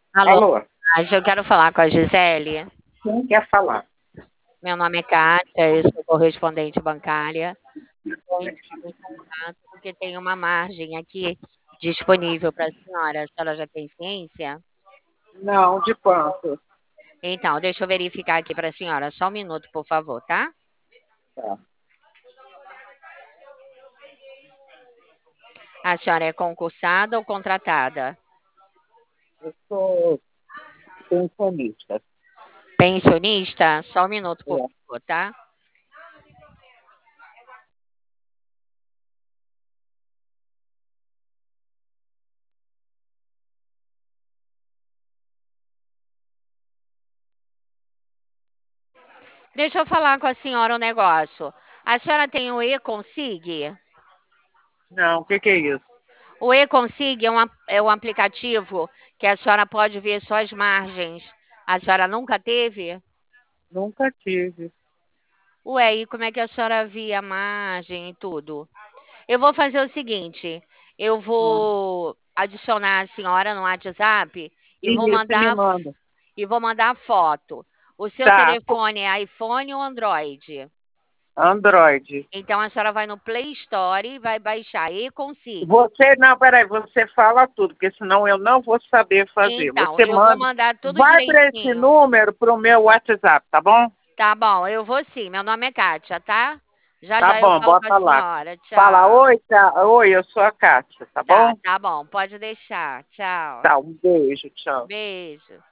Alô, Alô, eu quero falar com a Gisele. quem quer falar? Meu nome é Kátia, eu sou correspondente bancária. Estou entrando em contato porque tem uma margem aqui disponível para a senhora. A senhora já tem ciência? Não, de quanto? Então, deixa eu verificar aqui para a senhora. Só um minuto, por favor, tá? Tá. A senhora é concursada ou contratada? Eu sou pensionista. Pensionista? Só um minuto, por É. favor, tá? Deixa eu falar com a senhora um negócio. A senhora tem o e-consig? Não, o que que é isso? O e-consig é um aplicativo que a senhora pode ver suas margens. A senhora nunca teve? Nunca tive. Ué, e como é que a senhora via a margem e tudo? Eu vou fazer o seguinte, eu Hum. vou adicionar a senhora no WhatsApp e vou Isso, me manda. mandar foto. O seu Tá, telefone é iPhone ou Android? Android. Então a senhora vai no Play Store e vai baixar e-consig. Você, não, peraí, você fala tudo, porque senão eu não vou saber fazer. Então, Você eu vou manda, mandar tudo vai para esse direitinho. número, para o meu WhatsApp, tá bom? Tá bom, eu vou sim. Meu nome é Kátia, tá? Já Tá já eu bom, falo com a bota lá. senhora. Fala, Tchau. oi, tá, oi, eu sou a Kátia, tá Tá, bom? tá bom, pode deixar. Tchau. Tá, um beijo, tchau. Beijo.